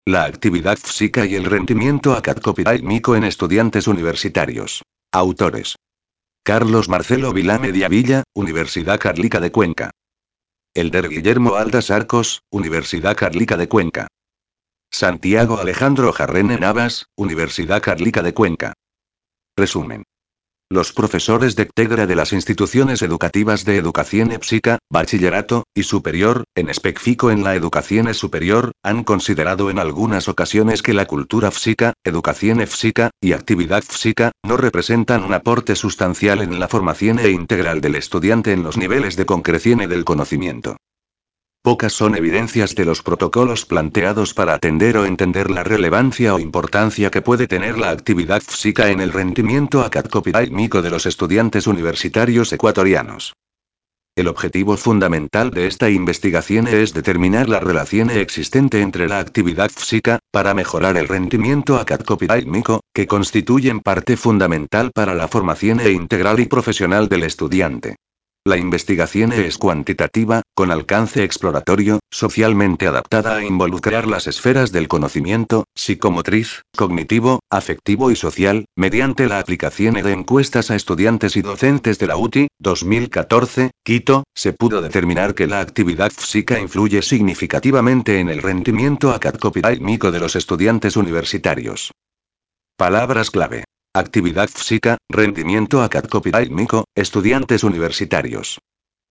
La actividad física y el rendimiento académico en estudiantes universitarios. Autores. Carlos Marcelo Vilá Mediavilla, Universidad Católica de Cuenca. Elder Guillermo Aldas Arcos, Universidad Católica de Cuenca. Santiago Alejandro Jarrene Navas, Universidad Católica de Cuenca. Resumen. Los profesores de cátedra de las instituciones educativas de educación física, bachillerato, y superior, en específico en la educación superior, han considerado en algunas ocasiones que la cultura física, educación física, y actividad física, no representan un aporte sustancial en la formación integral del estudiante en los niveles de concreción del conocimiento. Pocas son evidencias de los protocolos planteados para atender o entender la relevancia o importancia que puede tener la actividad física en el rendimiento académico de los estudiantes universitarios ecuatorianos. El objetivo fundamental de esta investigación es determinar la relación existente entre la actividad física, para mejorar el rendimiento académico, que constituyen parte fundamental para la formación integral y profesional del estudiante. La investigación es cuantitativa, con alcance exploratorio, socialmente adaptada a involucrar las esferas del conocimiento, psicomotriz, cognitivo, afectivo y social, mediante la aplicación de encuestas a estudiantes y docentes de la UTI, 2014, Quito, se pudo determinar que la actividad física influye significativamente en el rendimiento académico de los estudiantes universitarios. Palabras clave. Actividad física, rendimiento académico, estudiantes universitarios.